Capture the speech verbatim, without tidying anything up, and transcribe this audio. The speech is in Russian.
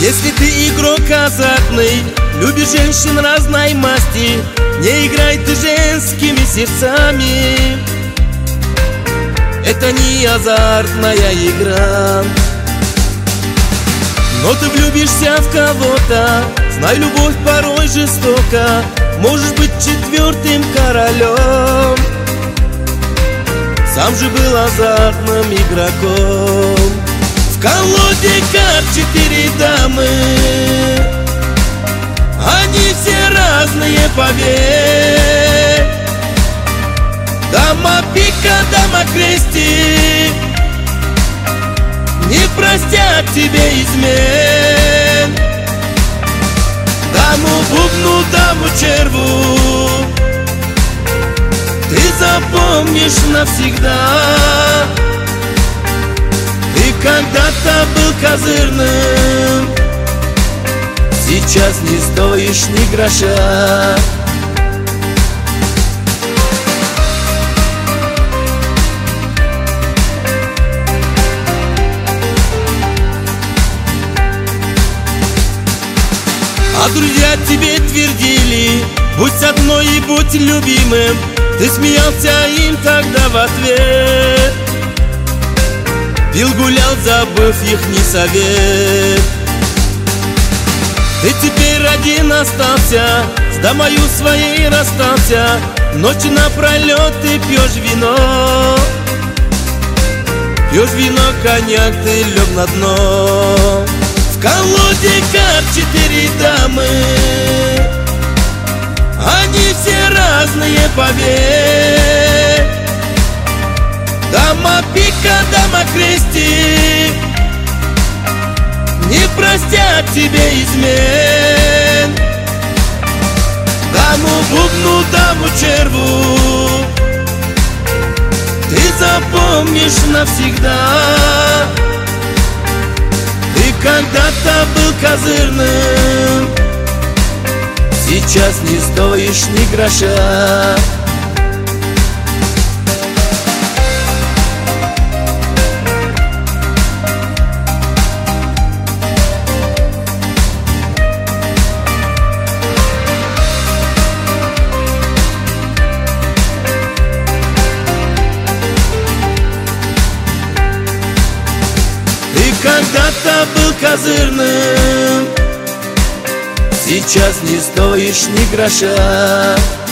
Если ты игрок азартный, любишь женщин разной масти, не играй ты женскими сердцами. Это не азартная игра. Но ты влюбишься в кого-то, знай, любовь порой жестока, можешь быть четвертым королем. Сам же был азартным игроком. В колоде карт четыре дамы, они все разные, поверь. Дама пика, дама крестик не простят тебе измен. Даму бубну, даму черву ты запомнишь навсегда. Ты когда-то был козырным, сейчас не стоишь ни гроша. А друзья тебе твердили: будь с одной и будь любимым. Ты смеялся им тогда в ответ, пил, гулял, забыв ихний совет. Ты теперь один остался, с домою своей расстался, ночи напролет ты пьешь вино. Пьешь вино, коньяк, ты лег на дно. В колоде карт четыре дамы, они все разные, поверь. Дама пика, дама крестик не простят тебе измен. Даму бубну, даму черву ты запомнишь навсегда. Ты когда-то был козырным, сейчас не стоишь ни гроша. Когда-то был козырным, сейчас не стоишь ни гроша.